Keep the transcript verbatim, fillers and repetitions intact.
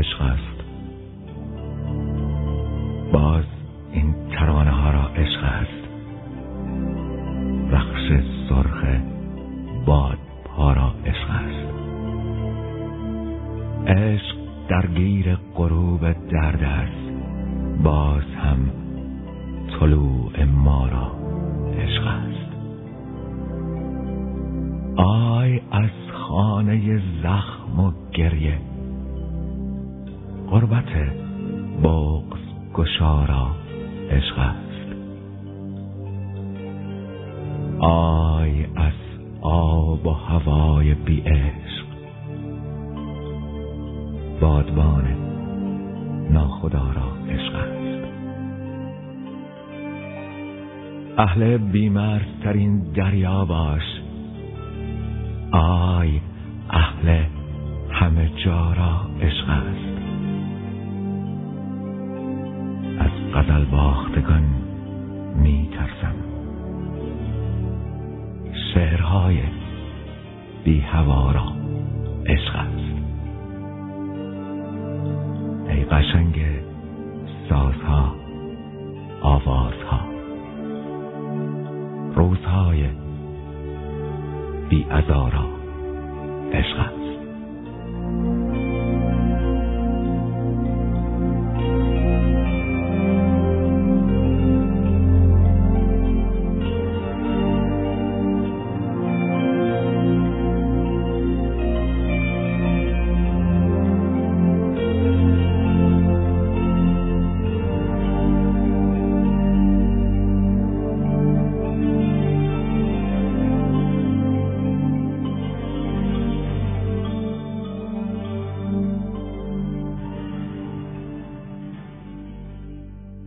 عشق است. باز این ترانه ها را عشق است. رخش سرخ بادپا را عشق است. عشق درگیر غروب درد است. باز هم طلوع ما را عشق است. آی از خانه زخم و گریه، غربت بغض گشارا عشق است. آی از آب و هوای بی عشق، بادبان ناخدا را عشق است. اهل بیمرزترین دریا باش. آی اهل همه جا را عشق است. از غزل باختگان می ترسم. شعرهای بی هوا را عشق است. ای قشنگ سازها، آوازها، روزهای بی عزا را عشق است.